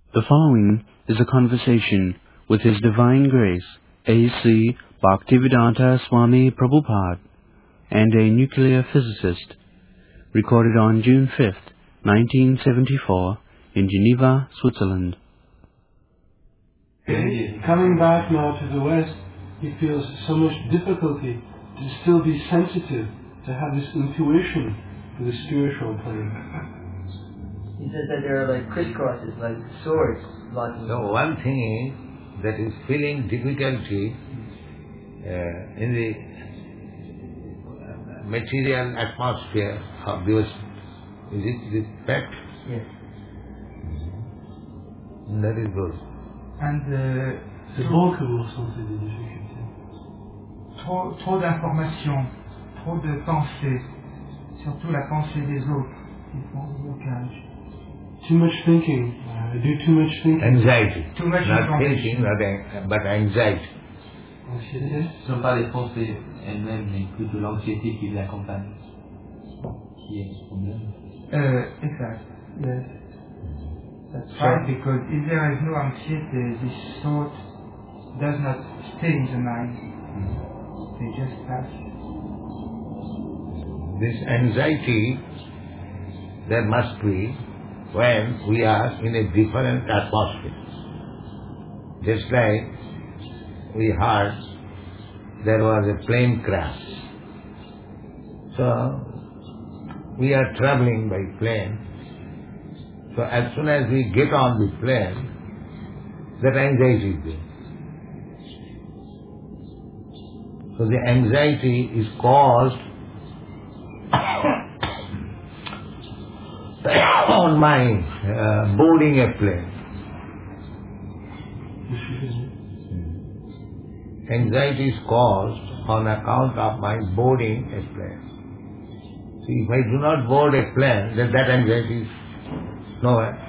The following is a conversation with His Divine Grace, A.C. Bhaktivedanta Swami Prabhupada, and a nuclear physicist, recorded on June 5th, 1974, in Geneva, Switzerland. Coming back now to the West, he feels so much difficulty to still be sensitive, to have this intuition for the spiritual plane. He says that there are like crisscrosses, like swords blocking. So one thing is that is feeling difficulty in the material atmosphere of this. Is it this fact? Yes. That is good. And C'est bon que vous ressentez des difficultés. trop d'informations, trop de pensées, surtout la pensée des autres, qui font blocage. Too much thinking. Do too much thinking. Anxiety. Too much Not information. thinking, but anxiety. Anxiété. Ce ne sont pas les pensées elles-mêmes, mais plutôt l'anxiété qui les accompagne, qui est le problème. Exact. Yes. That's right, because if there is no anxiety, this thought does not stay in the mind. They just pass. This anxiety there must be when we are in a different atmosphere. Just like we heard there was a plane crash. So we are traveling by plane. So as soon as we get on the plane, that anxiety is there. So the anxiety is caused on my boarding a plane. Anxiety is caused on account of my boarding a plane. See, if I do not board a plane, then that anxiety is nowhere.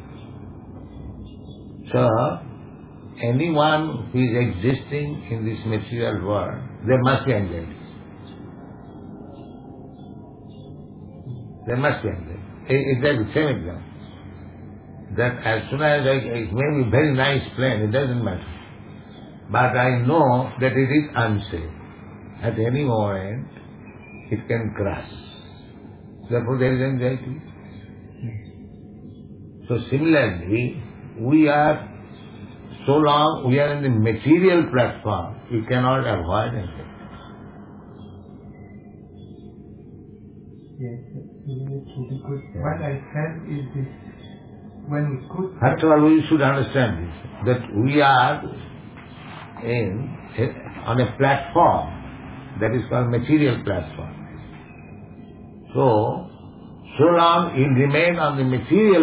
So, anyone who is existing in this material world, there must be anxiety. There must be anxiety. Exactly the same example. That as soon as it may be a very nice plane, it doesn't matter. But I know that it is unsafe. At any moment, it can crash. Therefore there is anxiety. So similarly, so long we are in the material platform, we cannot avoid anxiety. Yes, because what I said is this, when we could... After all, we should understand this, that we are on a platform that is called material platform. So long you remain on the material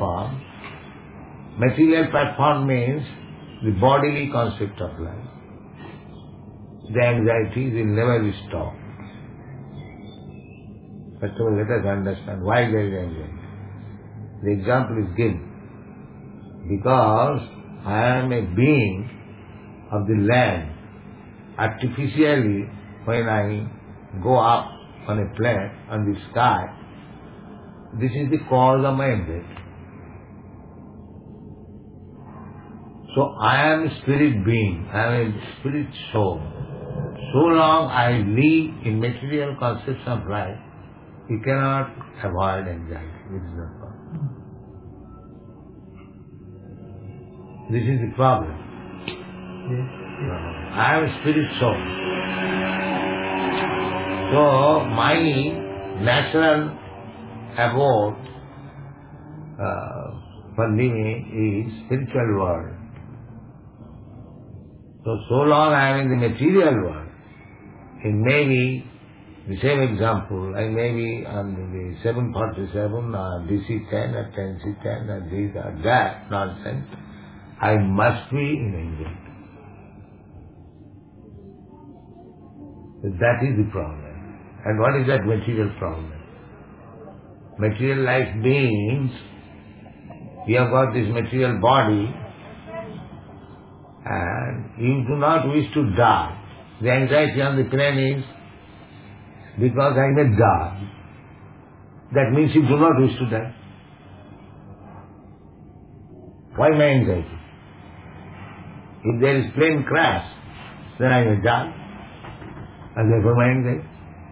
platform means the bodily concept of life. The anxiety will never be stopped. First of all, let us understand why there is anxiety. The example is given. Because I am a being of the land, artificially when I go up on a plane, on the sky, this is the cause of my anxiety. So I am a spirit being, I am a spirit soul. So long I live in material concepts of life, you cannot avoid anxiety. It is not possible. This is the problem. I am a spirit soul. So my natural abode for living is spiritual world. So long I am in the material world, it may be the same example, I may be on the 747 or DC-10 or 10C-10 or this or that nonsense, I must be in anxiety. That is the problem. And what is that material problem? Materialized beings, we have got this material body and you do not wish to die. The anxiety on the plane is because I may die. That means you do not wish to die. Why my anxiety? If there is plane crash, then I will die. And therefore my anxiety.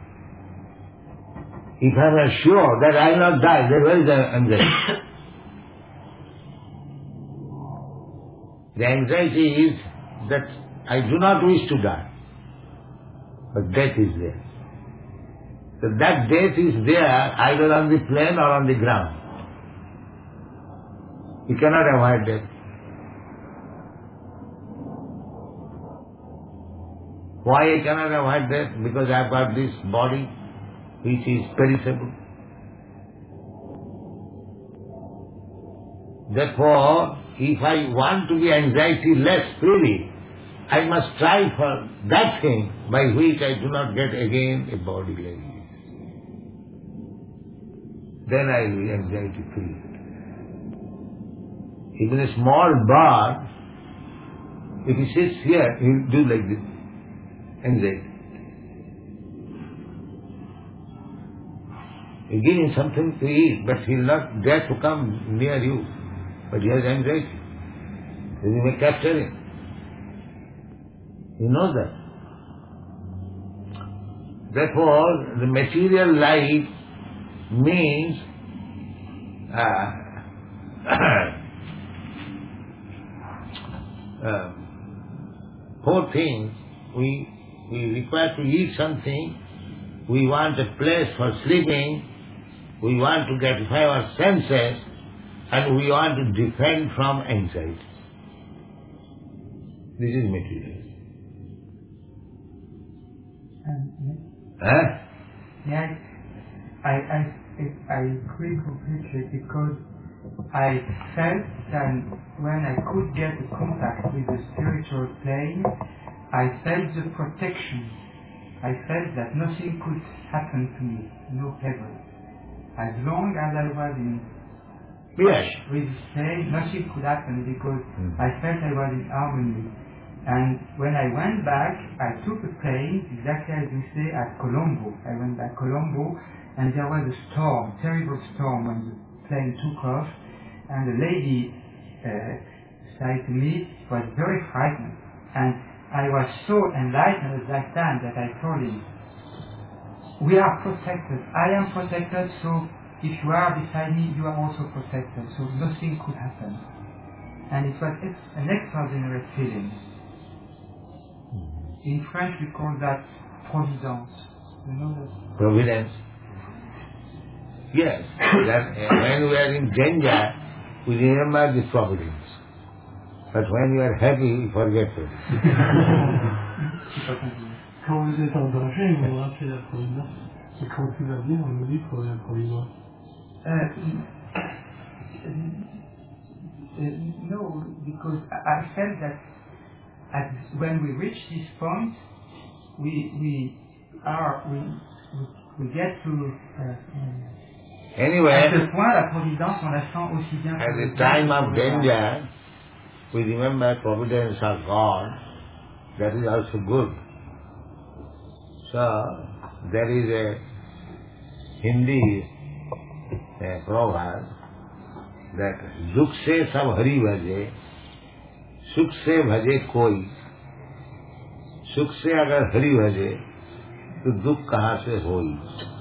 If I am sure that I will not die, then where is the anxiety? The anxiety is that I do not wish to die, but death is there. So that death is there either on the plane or on the ground. You cannot avoid death. Why I cannot avoid death? Because I have got this body which is perishable. Therefore, if I want to be anxiety-less freely, I must strive for that thing by which I do not get again a body like this. Then I will be anxiety-free. Even a small bird, if he sits here, he will do like this. Anxiety. You give him something to eat, but he will not dare to come near you. But he has anxiety. Then you may capture him. You know that. Therefore, the material life means four things. We require to eat something, we want a place for sleeping, we want to gratify our senses, and we want to defend from anxiety. This is material. Yeah, I agree completely, because I felt that when I could get a contact with the spiritual plane, I felt the protection. I felt that nothing could happen to me, no peril. As long as I was in touch with this plane, nothing could happen, because I felt I was in harmony. And when I went back, I took a plane, exactly as you say, at Colombo. I went back to Colombo, and there was a storm, terrible storm, when the plane took off, and the lady said to me, was very frightened. And I was so enlightened at that time that I told him, we are protected. I am protected, so if you are beside me, you are also protected. So nothing could happen. And it was an extraordinary feeling. In French we call that providence. You know that? Providence. Yes. That when we are in danger, we remember the providence. But when you are happy, you forget it. Quand vous êtes en danger, vous vous rappelez la providence. Et quand tout va bien, on oublie la providence. No, because I felt that when we reach this point, we get to anyway, à ce point la providence on la sent aussi bien. At the time of danger, we remember providence of God. That is also good. So there is a Hindi proverb that दुख से सब हरि भजे, सुख से भजे कोई, सुख से अगर हरि भजे तो दुख कहाँ से होई.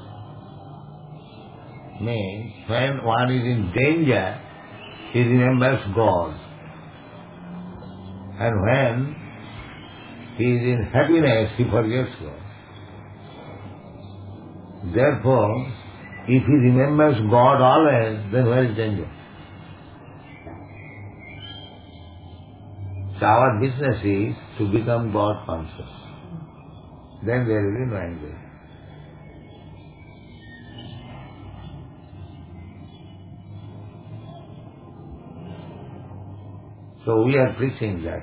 Means when one is in danger, he remembers God, and when he is in happiness, he forgets God. Therefore, if he remembers God always, then where is danger? So our business is to become God conscious. Then there will be no anxiety. So we are preaching that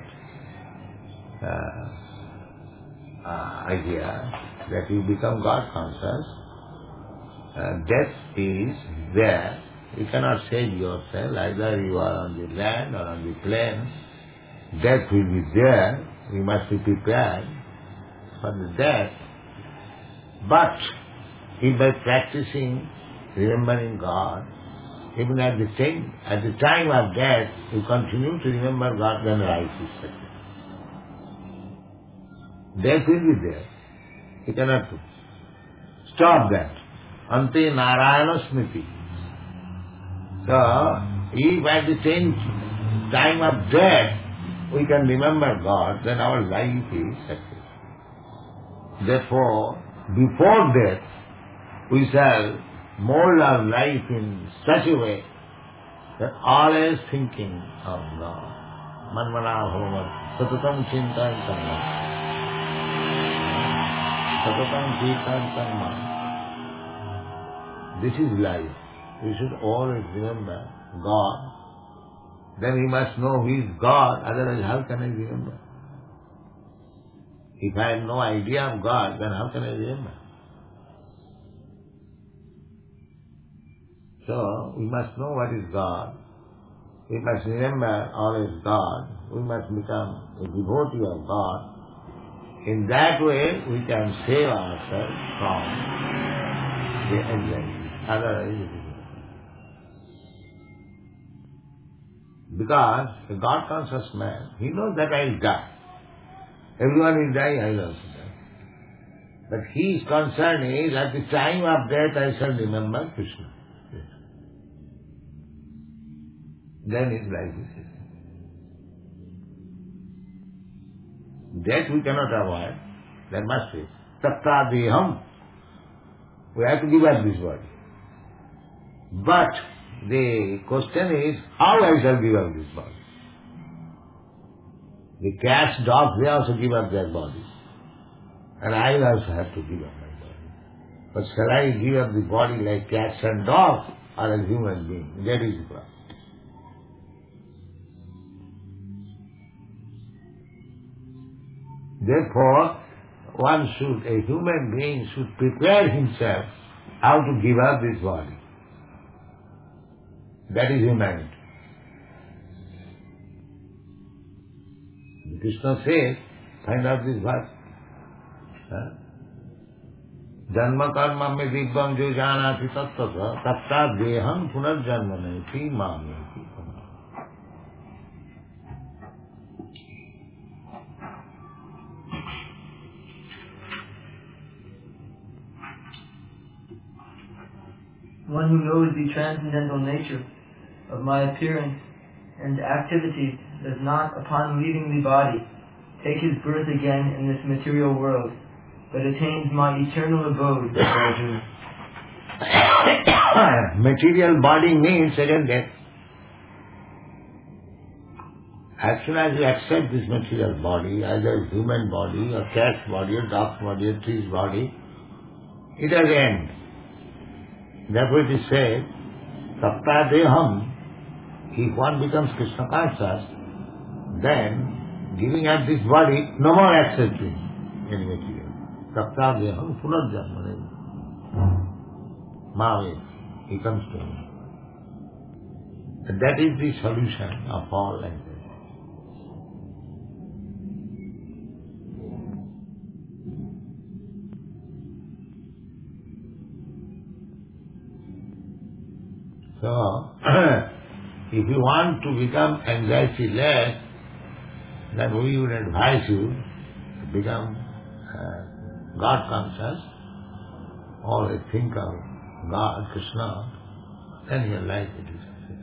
idea that you become God conscious. Death is there. You cannot save yourself. Either you are on the land or on the plane. Death will be there. We must be prepared for the death. But if by practicing, remembering God, Even at the time of death, you continue to remember God, then life is settled. Death will be there. You cannot stop that. Ante Narayana Smriti. So, if at the same time of death we can remember God, then our life is settled. Therefore, before death, we shall mold our life in such a way that always thinking of God. Manmana bhavamat satatam chintantam satatam chintantam. This is life. We should always remember God. Then we must know who is God, otherwise how can I remember? If I have no idea of God, then how can I remember? So, we must know what is God. We must remember always God. We must become a devotee of God. In that way, we can save ourselves from the anxiety. Otherwise, it is not. Because a God-conscious man, he knows that I will die. Everyone will die, I will also die. But his concern is, at the time of death, I shall remember Krishna. Then his life is settled. Death we cannot avoid. There must be. Tatta deham. We have to give up this body. But the question is, how I shall give up this body? The cats, dogs, they also give up their bodies. And I will also have to give up my body. But shall I give up the body like cats and dogs, or a human being? That is the problem. Therefore, a human being should prepare himself how to give up this body. That is humanity. Krishna says, find out this verse. Janma karma me dibbam jo janati tattva tatta deham punarjanma naiti mameti. One who knows the transcendental nature of my appearance and activities does not, upon leaving the body, take his birth again in this material world, but attains my eternal abode. Material body means second death. As soon as you accept this material body, either human body, or cat's body, or dog's body, or tree's body, it has end. Therefore it is said, Tapta Deham, if one becomes Krishna conscious, then giving up this body, no more accepting any material. Tapta Deham Punarjanma. Mahavir, he comes to me. And that is the solution of all anxiety. So, if you want to become anxiety-less, then we would advise you to become God-conscious, always think of God, Krishna, then your life will be successful.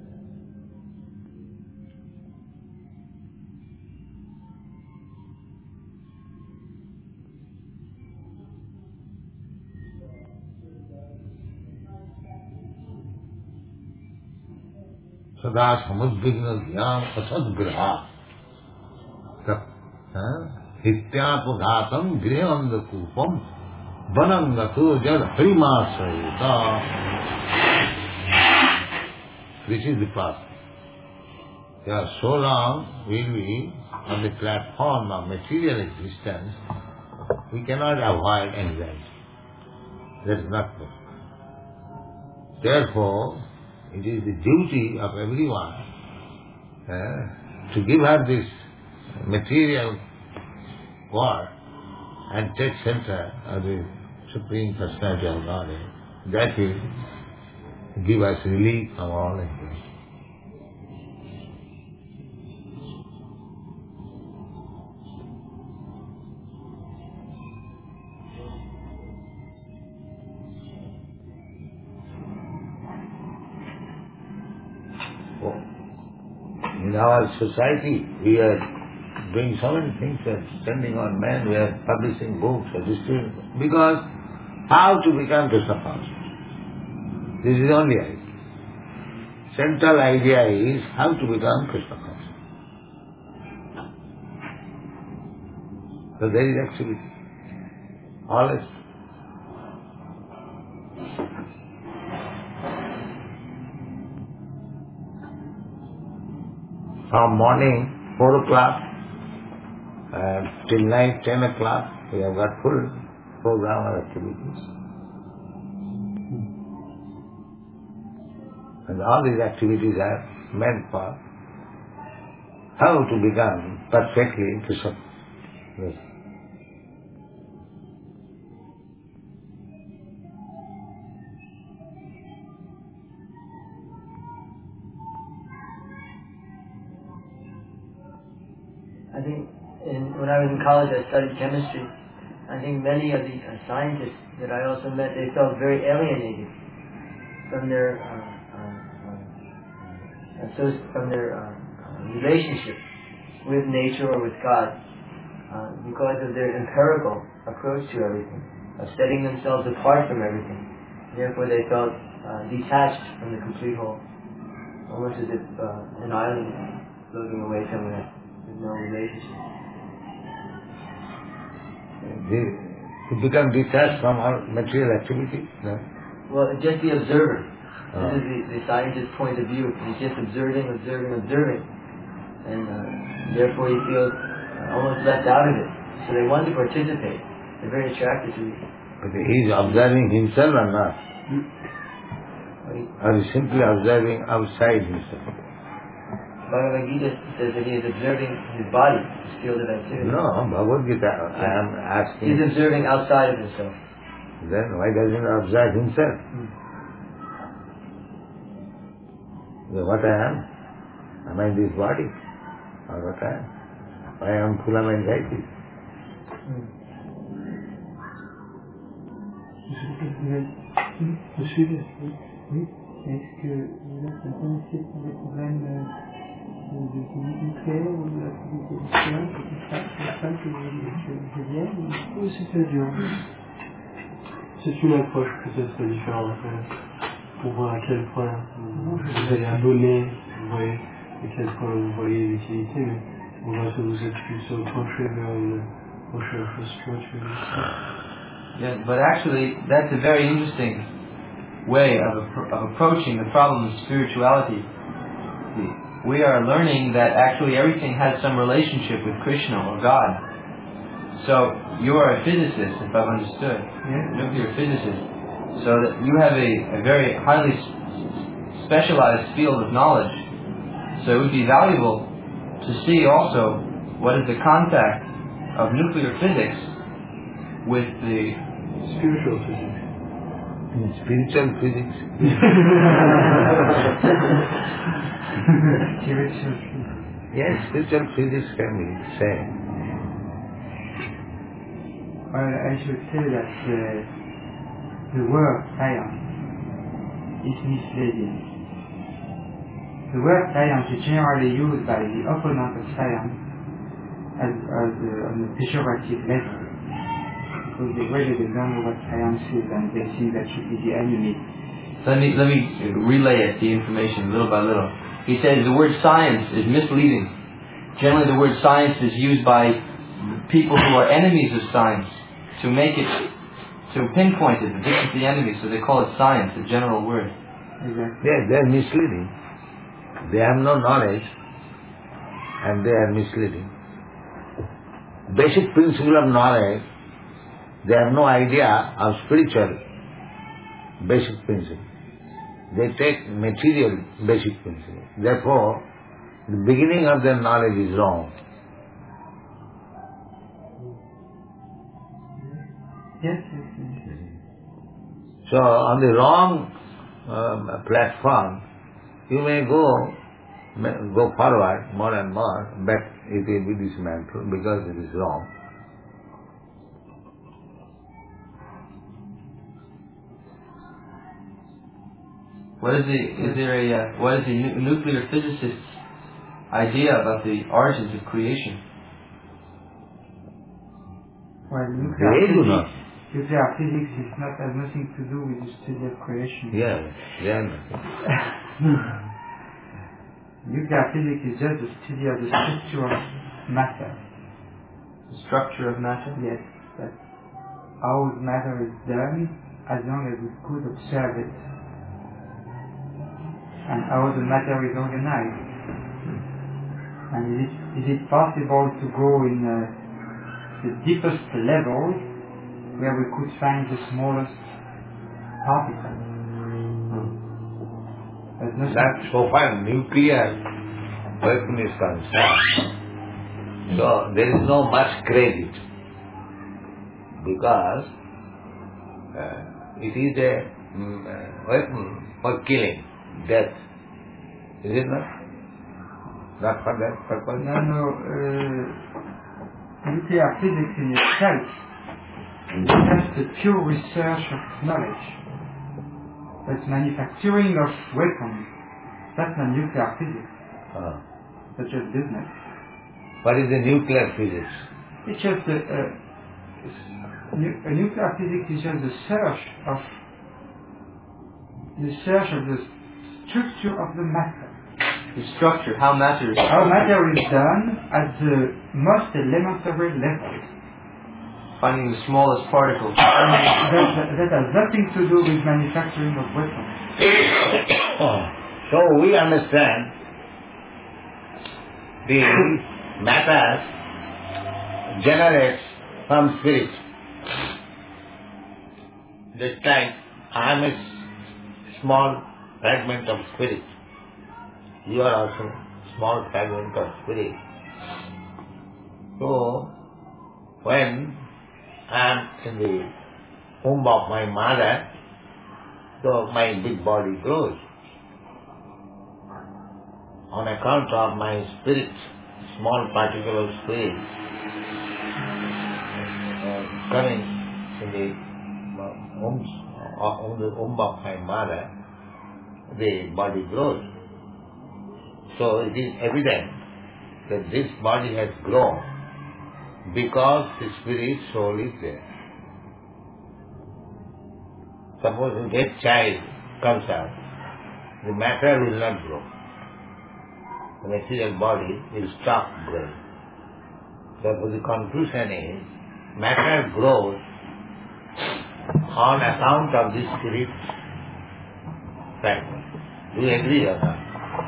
Sada samudvigna dhyam asadgraha hityapaghatam grihangakupam vanangato jad harimasayita. This is the path. Yeah, so long we'll be on the platform of material existence, we cannot avoid anxiety. That is not possible. Therefore, it is the duty of everyone to give up this material world and take shelter of the Supreme Personality of Godhead. That will give us relief from all anxiety. In our society, we are doing so many things, we are spending on men, we are publishing books, we are distributing, because how to become Krishna conscious. This is the only idea. Central idea is how to become Krishna conscious. So there is activity. Always. From morning 4 o'clock till night 10 o'clock, we have got full program of activities. And all these activities are meant for how to become perfectly Krishna. Yes. I think when I was in college, I studied chemistry. I think many of the scientists that I also met, they felt very alienated from their relationship with nature or with God because of their empirical approach to everything, of setting themselves apart from everything. Therefore, they felt detached from the complete whole, almost as if an island floating away somewhere. No relationship. To become detached from all material activity? No? Well, just the observer. This is the scientist's point of view. He's just observing. And therefore he feels almost left out of it. So they want to participate. They're very attracted to it. But he is observing himself or not? Or is simply observing outside himself? Bhagavad Gita says that he is observing his body, his field of activity. No, Bhagavad Gita, I am asking. He's observing outside of himself. Then why doesn't he observe himself? What I am? Am I this body? Or what I am? Why I am full of anxiety? Est-ce que là, c'est un peu aussi pour des problèmes de physique nucléaire ou de l'activité nucléaire, c'est ça que je viens? Oui, c'est dur. C'est une approche peut-être différente pour voir à quel point vous allez abonner, vous voyez à quel point vous voyez l'utilité, mais on voit que vous êtes plus penché vers une recherche spirituelle. Yeah, but actually, that's a very interesting way of approaching the problem of spirituality. We are learning that actually everything has some relationship with Krishna or God. So you are a physicist, if I've understood, nuclear physicist. So that you have a very highly specialized field of knowledge. So it would be valuable to see also what is the contact of nuclear physics with the spiritual physics. Spiritual physics. Yes, spiritual physics can be said. Well, I should say that the word science is misleading. The word science is generally used by the opponent of science as on a pejorative level, because they really don't know what science is and they think that should be the enemy. Let me relay it, the information, little by little. He says the word science is misleading. Generally the word science is used by people who are enemies of science to make it, to pinpoint it, this is the enemy, so they call it science, a general word. Exactly. Yes, they are misleading. They have no knowledge and they are misleading. Basic principle of knowledge, they have no idea of spiritual basic principle. They take material basic principle. Therefore, the beginning of their knowledge is wrong. Yes. So, on the wrong platform, you may go forward more and more, but it will be dismantled because it is wrong. What is the nuclear physicist's idea about the origins of creation? Well, They do not. nuclear physics has nothing to do with the study of creation. Yeah. Nuclear physics is just the study of the structure of matter. The structure of matter? Yes, that's how matter is done, as long as we could observe it, and how the matter is organized. And is it possible to go in the deepest level where we could find the smallest particle? That's so far nuclear weapon is concerned. So there is no much credit because it is a weapon for killing, death. Is it not? Not for that purpose? No. Nuclear physics in itself is just the pure research of knowledge. But manufacturing of weapons, that's not nuclear physics. That's just business. What is the nuclear physics? It's just nuclear physics is just the search of the structure of the matter. The structure, how matter is done. How matter is done at the most elementary levels. Finding the smallest particles. That has nothing to do with manufacturing of weapons. So we understand the matter generates from spirit. Just like I am a small fragment of spirit. You are also a small fragment of spirit. So when I am in the womb of my mother, so my big body grows. On account of my spirit, small particle of spirit, coming in the womb of my mother, the body grows. So it is evident that this body has grown because the spirit soul is there. Suppose a dead child comes out, the matter will not grow. The material body will stop growing. Therefore the conclusion is, matter grows on account of the spirit fragment. Do you agree or not?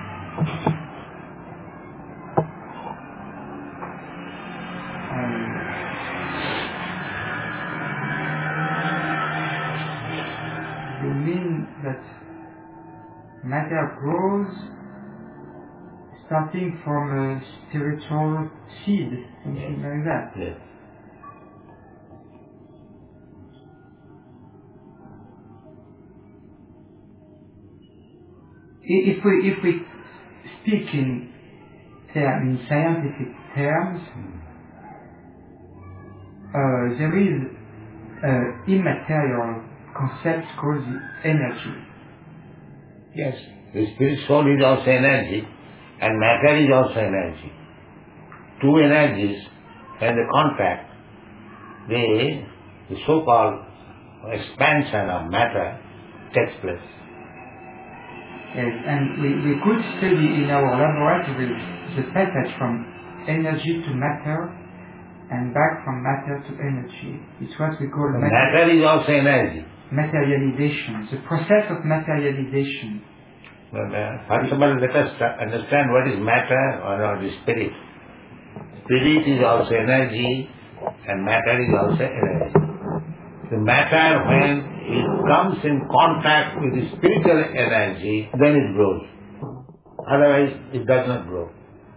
You mean that matter grows starting from a spiritual seed, something like that? Yes. If we speak in scientific terms, there is an immaterial concept called the energy. Yes. The spirit soul is also energy and matter is also energy. Two energies, when they contact, the so-called expansion of matter takes place. Yes, and we could study in our laboratories the passage from energy to matter and back from matter to energy. It's what we call matter is also energy. Materialization, the process of materialization. First of all, let us understand what is matter or what is spirit. Spirit is also energy and matter is also energy. The matter, when it comes in contact with the spiritual energy, then it grows. Otherwise, it does not grow.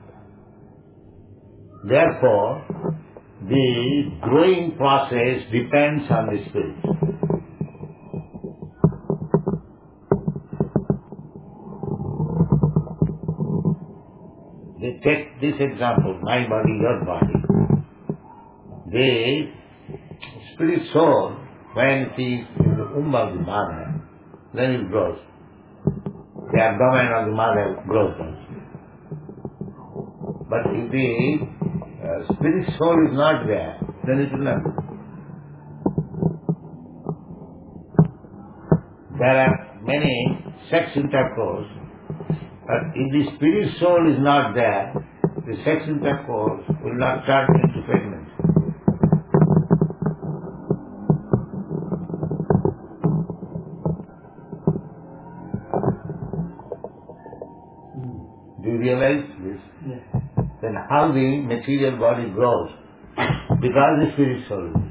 Therefore, the growing process depends on the spirit. They take this example, my body, your body. The spirit soul, when it is in the womb of the mother, then it grows. The abdomen of the mother grows also. But if the spirit soul is not there, then it will not grow. There are many sex intercourse, but if the spirit soul is not there, the sex intercourse will not turn into pregnancy. Do you realize this? Yes. Then how the material body grows? Because the spirit soul is.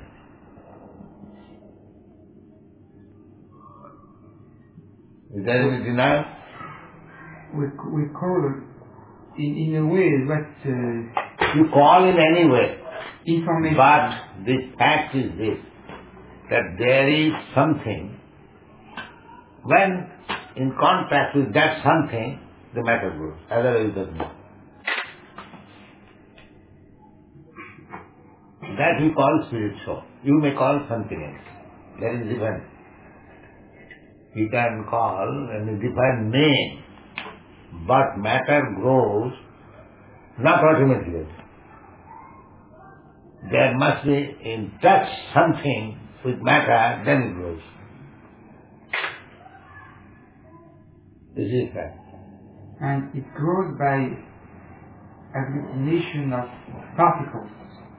Is there any denial? We call it in a way what You call in any way, information. but the fact is this, that there is something. When in contact with that something, the matter grows. Otherwise it doesn't. That we call spirit soul. You may call something else. That is different. You can call a different name, but matter grows not automatically. There must be in touch something with matter, then it grows. This is fact. And it grows by agglutination of particles.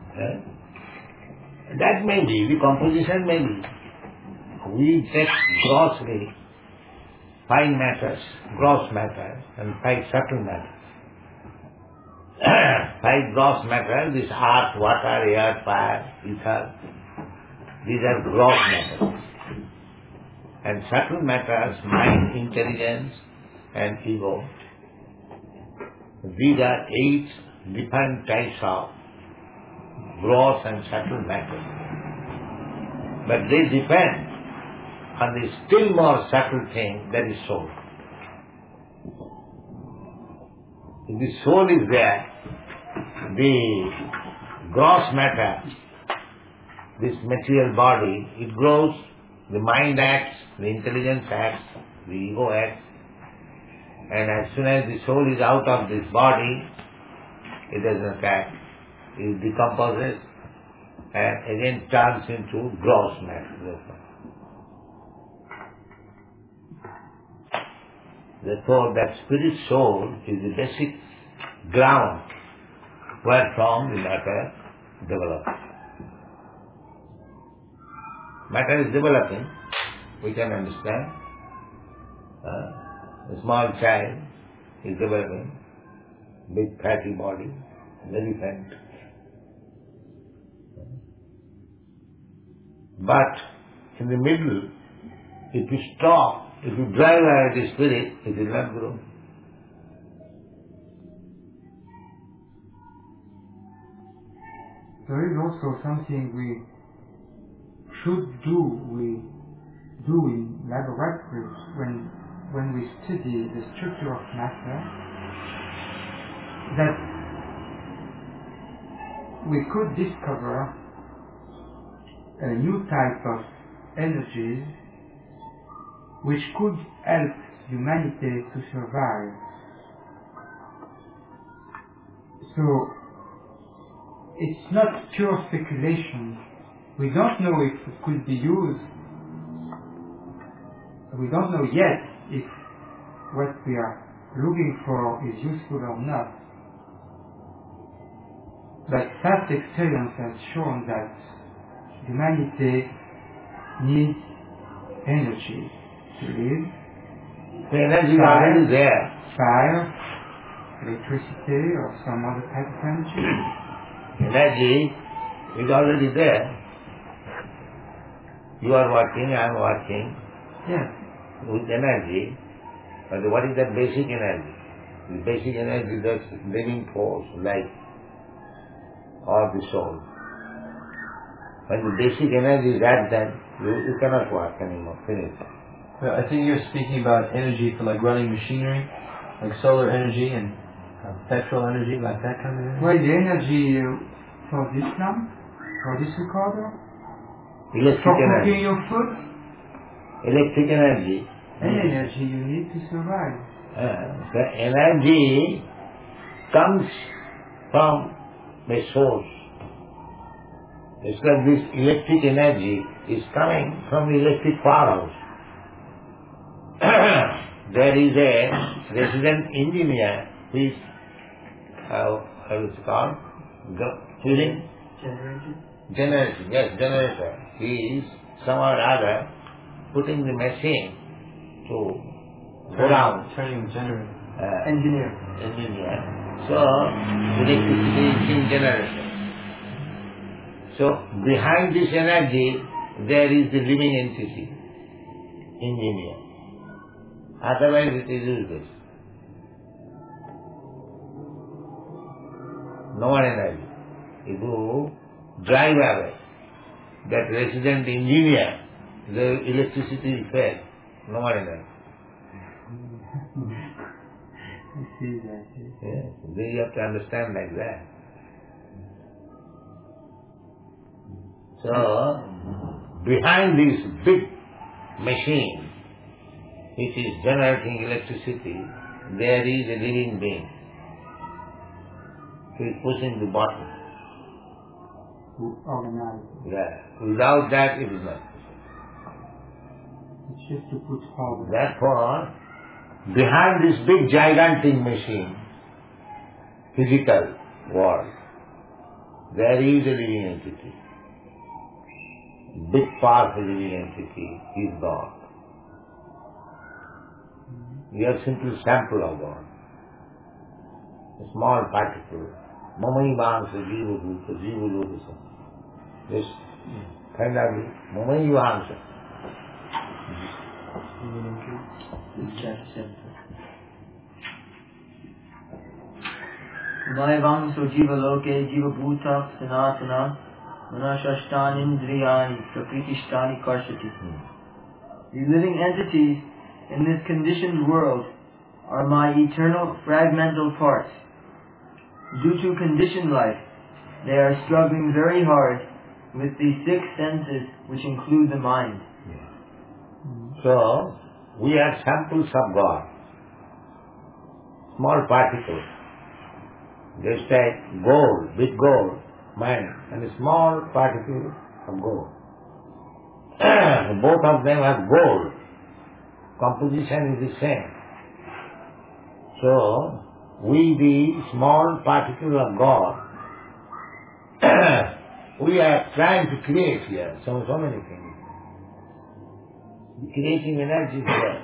That may be, the composition may be. We take grossly fine matters, gross matter, and 5 subtle matters. 5 gross matters, this earth, water, air, fire, ether, these are gross matters. And subtle matters, mind, intelligence, and ego. These are 8 different types of gross and subtle matters. But they depend on the still more subtle thing, that is soul. If the soul is there, the gross matter, this material body, it grows, the mind acts, the intelligence acts, the ego acts, and as soon as the soul is out of this body, it does not act. It decomposes and again turns into gross matter. Therefore, that spirit soul is the basic ground wherefrom the matter develops. Matter is developing, we can understand. A small child is developing, big fatty body, very fat. But in the middle, if you stop, if you drive out the spirit, it will not grow. There is also something we should do, we do in laboratories when we study the structure of matter, that we could discover a new type of energies which could help humanity to survive. So it's not pure speculation. We don't know if it could be used. We don't know yet if what we are looking for is useful or not. But past experience has shown that humanity needs energy to live. The energy is already there. Fire, electricity, or some other type of energy. Energy is already there. You are working, I am working. Yes. With energy. But what is that basic energy? The basic energy, that's living force, life, or the soul. When the basic energy is that, then you cannot work anymore. Finish. Well, I think you're speaking about energy for like running machinery, like solar energy, and Petrol energy like that kind of energy? Well, the energy for this lamp, for this recorder, Electric for cooking energy. your food, Electric energy. any energy you need to survive. The energy comes from the source. It's like this electric energy is coming from the electric powerhouse. There is a resident engineer who is, how is it called? Generator. Generator. He is somehow or other putting the machine to go down. Turning the generator. Engineer. So, electricity is in generator. So, behind this energy, there is the living entity, engineer. Otherwise, it is useless. No one energy. If you drive away that resident engineer, the electricity is fed. No one energy. Yes, you have to understand like that. So, behind this big machine, which is generating electricity, there is a living being who is pushing the button. Yeah. Without that, it is not possible. It's just to put power. Therefore, behind this big gigantic machine, physical world, there is a living entity. Big powerful living entity is God. We are simply sample of God. A small particle. Mamai Vamsa Jiva Bhuta Jiva Lodasa. This finally, Mamai Vamsa. Vaivamso jiva loke jiva bhuta sanatana manashashtani indriyani prakritishtani karshati. The living entities in this conditioned world are my eternal fragmental parts. Due to conditioned life, they are struggling very hard with the six senses which include the mind. So, we are samples of God. Small particles. Just like gold, big gold, mine, and a small particle of gold. Both of them are gold. Composition is the same. So, we the small particle of God, we are trying to create here so many things. The creating energy is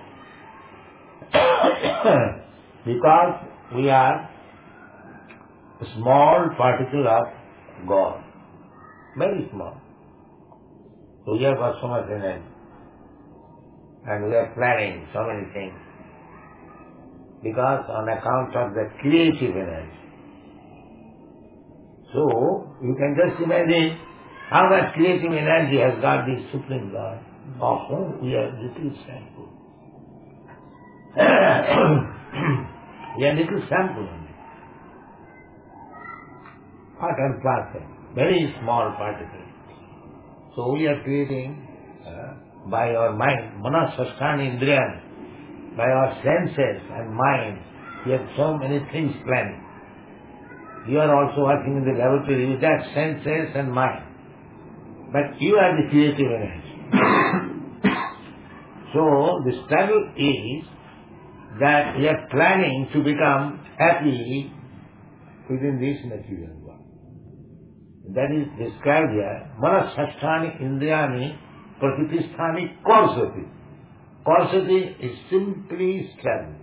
there. Because we are a small particle of God. Very small. So we have got so much energy. And we are planning so many things. Because on account of the creative energy. So, you can just imagine how much creative energy has got the Supreme God. Of whom we are little sample. We are little sample only. Part and parcel. Very small particles. So we are creating by our mind, manasasthani indriyani, by our senses and mind, we have so many things planning. You are also working in the laboratory with that senses and mind. But you are the creative energy. So the struggle is that we are planning to become happy within this material world. That is described here, manasasthani indriyani prakritisthani korsati. Korsati is simply struggle.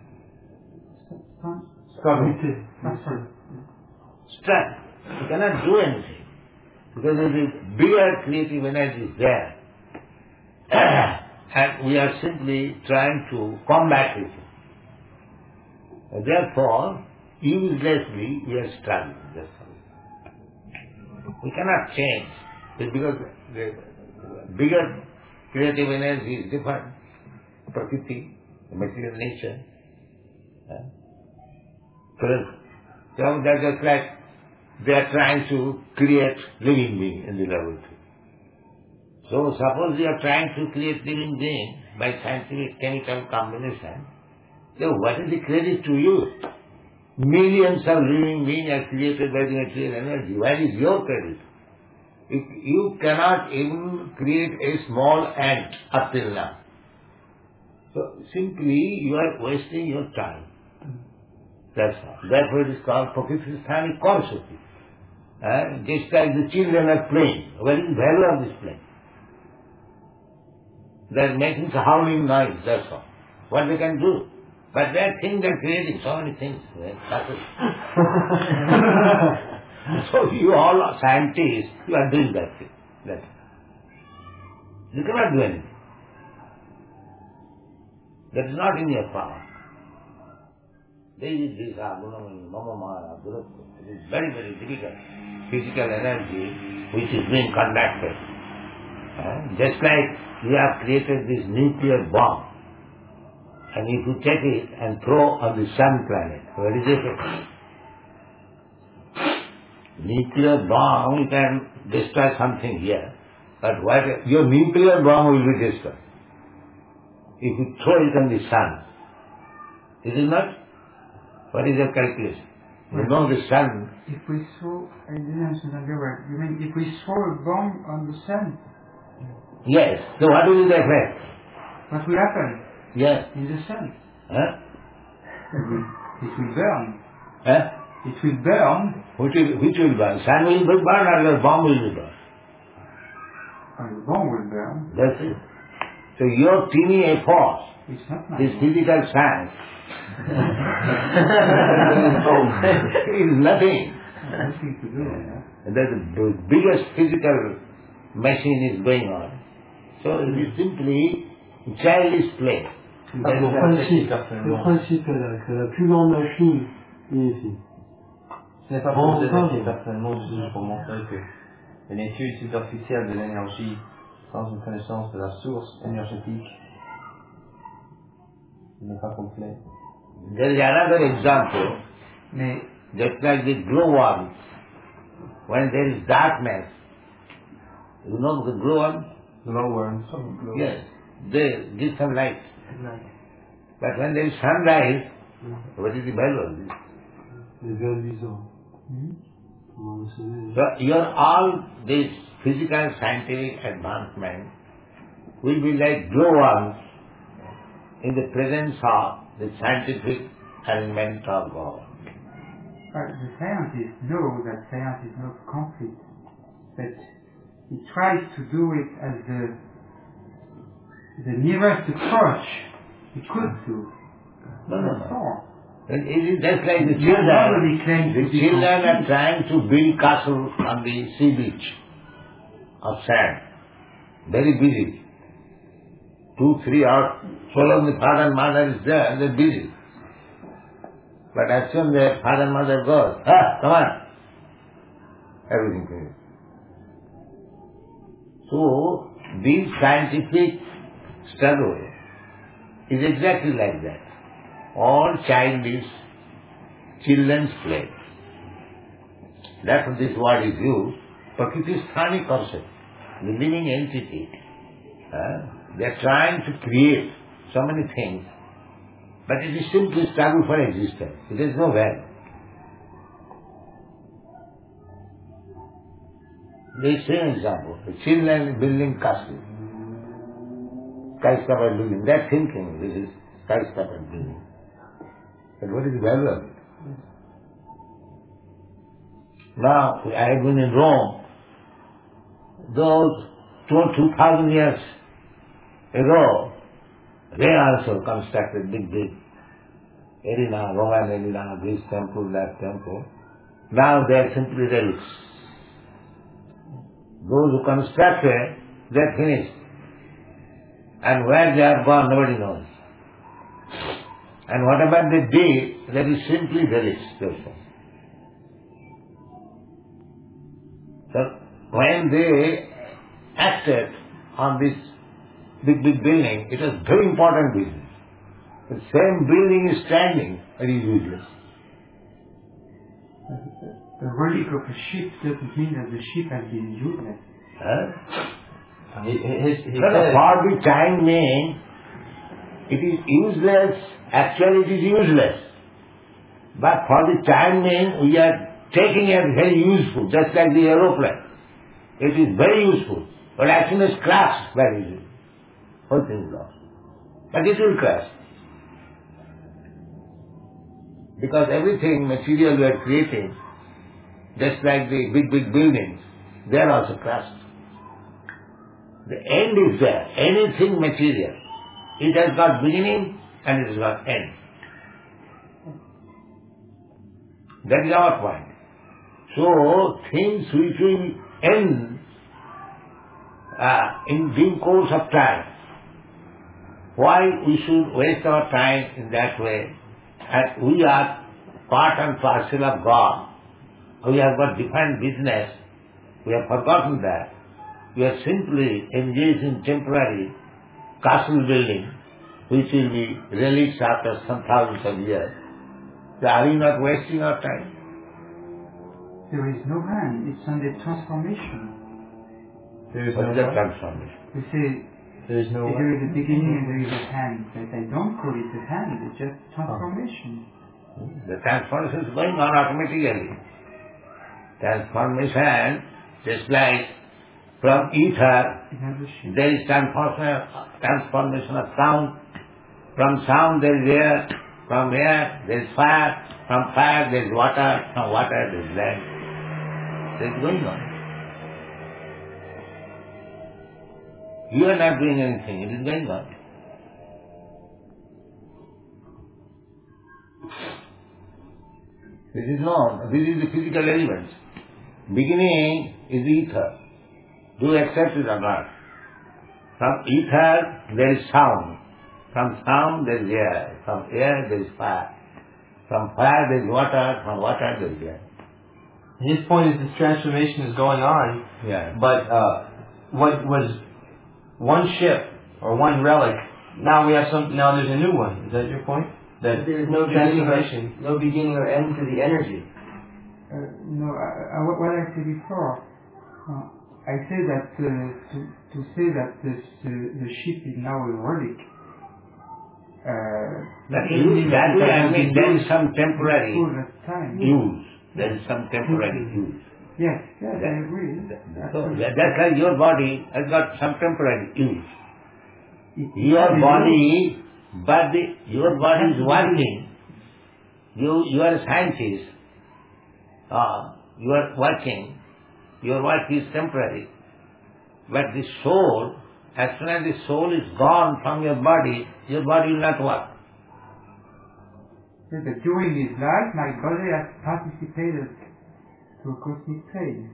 Struggle. You cannot do anything. Because there is bigger creative energy is there. And we are simply trying to combat it. And therefore, uselessly we are struggling. We cannot change. It's because the bigger creative energy is different. Prakriti, the material nature. So that's just like they are trying to create living being in the laboratory. So suppose you are trying to create living being by scientific chemical combination, then what is the credit to you? Millions of living beings are created by the material energy. Where is your credit? You cannot even create a small ant up till now. So simply you are wasting your time. That's all. Therefore it is called Prakritisthani Karasati. Just like the children are playing. What is the value of this play? They are making a howling noise, that's all. What they can do? But they think they are creating so many things. So you all are scientists, you are doing that thing. That's all. You cannot do anything. That is not in your power. It is very, very difficult. Physical energy which is being conducted. Just like we have created this nuclear bomb. And if you take it and throw on the sun planet, where is it? Nuclear bomb, you can destroy something here. But your nuclear bomb will be destroyed if you throw it on the sun. Is it not? What is your calculation? You know the sun. If we throw, I didn't understand your word. You mean if we throw a bomb on the sun? Yes. So what will be the effect? What will happen? Yes. In the sun? Huh? It will burn. Huh? It will burn. Which will burn? Sun will burn or the bomb will be burned? And the bomb will burn. That's it. So your teeny effort, It's not my this bomb. physical science, is nothing. Nothing to do with that. And the biggest physical machine is going on. So it is simply childish play. Le principe est là, que la plus grande machine est ici. Ce n'est pas pour vous évoquer personnellement, juste pour montrer que une étude superficielle de l'énergie sans une connaissance de la source énergétique n'est pas complet. There is another example, Mais just like the glowworms. When there is darkness, you know the glowworms? Glowworms. Yes, they give some light. Night. But when there is sunrise, what is the value of this? Les verts Comment vous savez? So all this physical scientific advancement will be like glowworms in the presence of the scientific arrangement of God. the scientists know that science is not complete, but he tries to do it as the nearest approach he could do. No, no, That's no. all. And it is just like the Nobody children. claims The to be children are complete. trying to build castles on the sea beach of sand. Very busy. 2-3 hours. So long the father and mother is there, they're busy. But as soon as the father and mother goes, come on. Everything finished. So, this scientific struggle is exactly like that. All childish children's play. That's what this word is used. Prakritisthani Karasati, the living entity. They are trying to create so many things, but it is simply struggle for existence. It is no value. The same example, the children building castle, skyscraper building. They are thinking this is skyscraper building. But what is the value of it? Now, I have been in Rome. Those 2,000 years ago, they also constructed big arena, Roman arena, this temple, that temple. Now they are simply relics. Those who constructed, they are finished. And where they are gone, nobody knows. And whatever they did, that is simply relics. So when they acted on this big building, it was very important business. The same building is standing, it is useless. The relic of a ship doesn't mean that the ship has been useless. He For the time being, it is useless. Actually, it is useless. But for the time being, we are taking it very useful, just like the aeroplane. It is very useful. But as soon as crash, very easy. Whole thing is lost. But it will crash. Because everything material we are creating, just like the big buildings, they are also crashed. The end is there. Anything material, it has got beginning and it has got end. That is our point. So, things which will end in due course of time, why we should waste our time in that way? And we are part and parcel of God. We have got defined business. We have forgotten that. We are simply engaged in temporary castle building, which will be released after some thousands of years. So are we not wasting our time? There is no hand. It's under transformation. There is What no is that what? transformation? We say There is no there is a beginning and there is a hand. But I don't call it a hand. It's just transformation. The transformation is going on automatically. Transformation, just like from ether, Another ship. there is transformation of sound. From sound there is air. From air there is fire. From fire there is water. From water there is land. That is going on. You are not doing anything. It is going on. This is known. This is the physical elements. Beginning is ether. Do you accept it or not? From ether there is sound. From sound there is air. From air there is fire. From fire there is water. From water there is land. His point is this transformation is going on, Yeah. but what was one ship or one relic, now we have now there's a new one. Is that your point? That There is no beginning or end to the energy. No, what I said before, I say that to say that the ship is now a relic. That way I mean there is some temporary time. use. There is some temporary use. Yes, I agree. So that's like your body has got some temporary use. Your It- body, but your body is working. You are a scientist. You are working. Your work is temporary. But the soul, as soon as the soul is gone from your body will not work. So that during his life, my body has participated to a cosmic plane.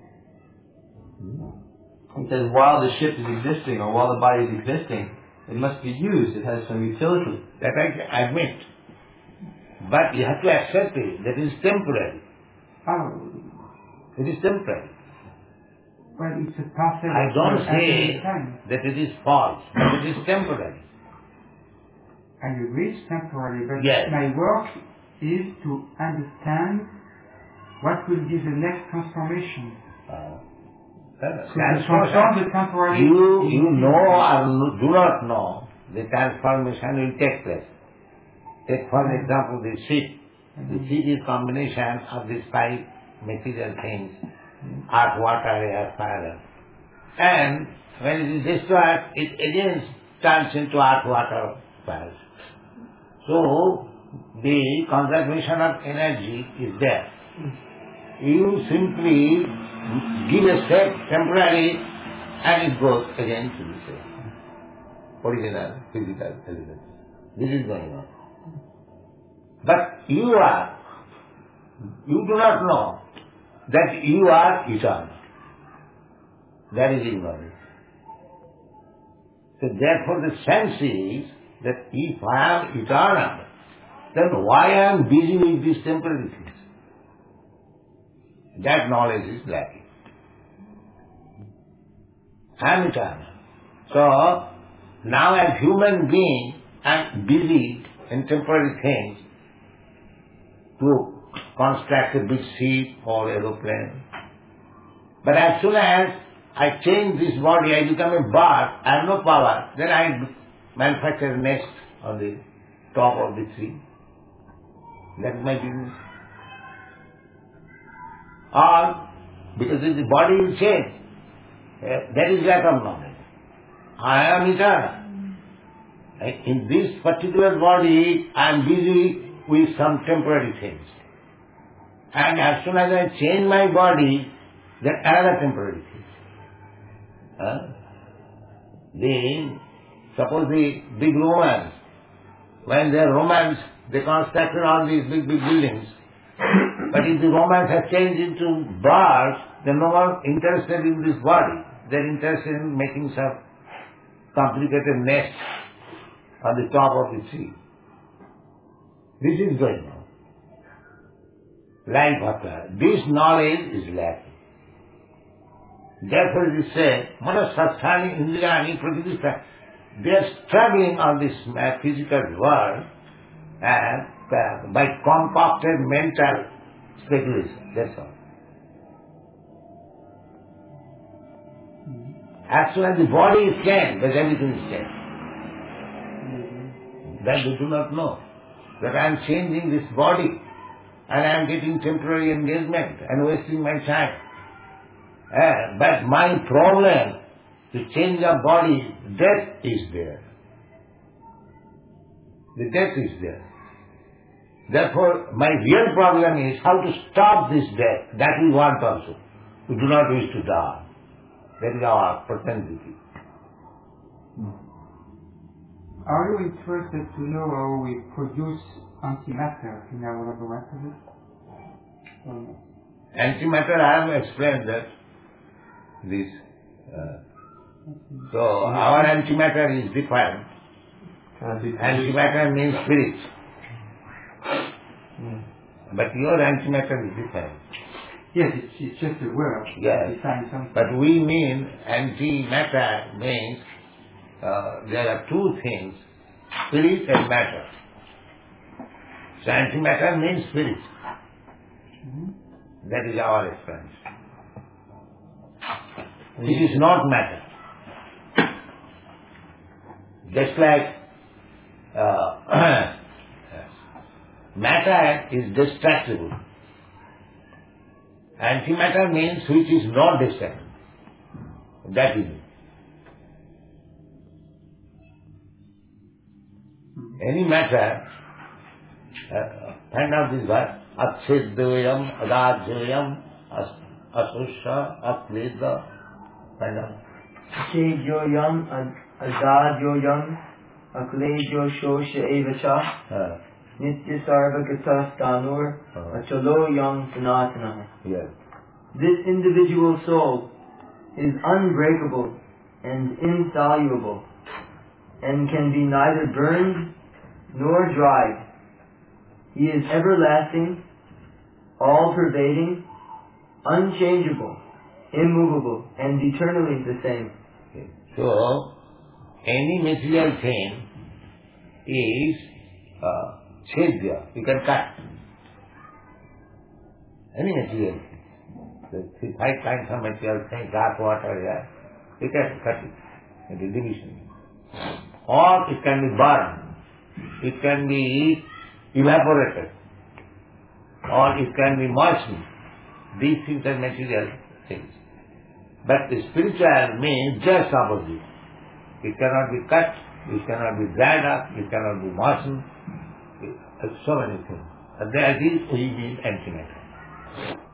He says while the ship is existing or while the body is existing, it must be used. It has some utility. That I admit. But you have to accept it. That is temporary. Oh, It is temporary. well, it's a parcel I of don't at say the time. that it is false, but it is temporary. I agree it's temporary, but Yes. my work is to understand what will be the next transformation. So to transform the temporary... You know or do not know the transformation will take place. Take for example the seed. The seed is combination of these five material things, earth, water, air, fire. And when it is destroyed, it again turns into earth, water, fire. So the conservation of energy is there. You simply give a step temporary and it goes again to the same original physical element. This is going on. But you do not know that you are eternal. That is ignorance. So therefore the sense is that if I am eternal, then why I am busy with these temporary things? That knowledge is lacking. I am eternal. So now as human being, I am busy in temporary things to construct a big ship or aeroplane. But as soon as I change this body, I become a bird, I have no power, then I manufacture a nest on the top of the tree. That is my business. Or, because the body will change, that is lack of knowledge. I am eternal. In this particular body, I am busy with some temporary things. And as soon as I change my body, then another temporary thing. Suppose the big Romans, when they are Romans, they constructed all these big buildings. But if the Romans have changed into birds, they are no more interested in this body. They are interested in making some complicated nest on the top of the tree. This is going on. Life after. This knowledge is lacking. Therefore it is said, Manasasthani Indriyani Pratidishta. They are struggling on this physical world and by concocted mental speculation. That's all. As soon as the body is changed, then everything is changed. Then they do not know that I am changing this body and I am getting temporary engagement and wasting my time. But my problem, to change of body, death is there. The death is there. Therefore, my real problem is how to stop this death. That we want also. We do not wish to die. That is our propensity. Are you interested to know how we produce antimatter in our laboratory? Antimatter, I have explained that. So our antimatter is different. Antimatter means spirit. But your antimatter is different. Yes, it's just a word. Yes. Something. But we mean antimatter means there are two things, spirit and matter. So antimatter means spirit. That is our experience. It is not matter. Just like matter is destructible. Antimatter means which is not destructible. That is it. Any matter, find out this word, Achedyoyam, Adajyoyam, Asusha, Akleda, find out. Achedyoyam, Adajyoyam, Akledyo Shosha Evacha, Nitya Sarvagata Stanur, Achalo Yang Sanatana. Yes. This individual soul is unbreakable and insoluble, and can be neither burned nor dried. He is everlasting, all-pervading, unchangeable, immovable, and eternally the same. Okay. So, any material thing is chedya, you can cut. Any material thing. If I find some material thing, dark water, you can cut it into division. Or it can be burned. It can be evaporated. Or it can be moistened. These things are material things. But the spiritual means just opposite. It cannot be cut, it cannot be dried up, it cannot be moistened. So many things. And that is we mean antimatter.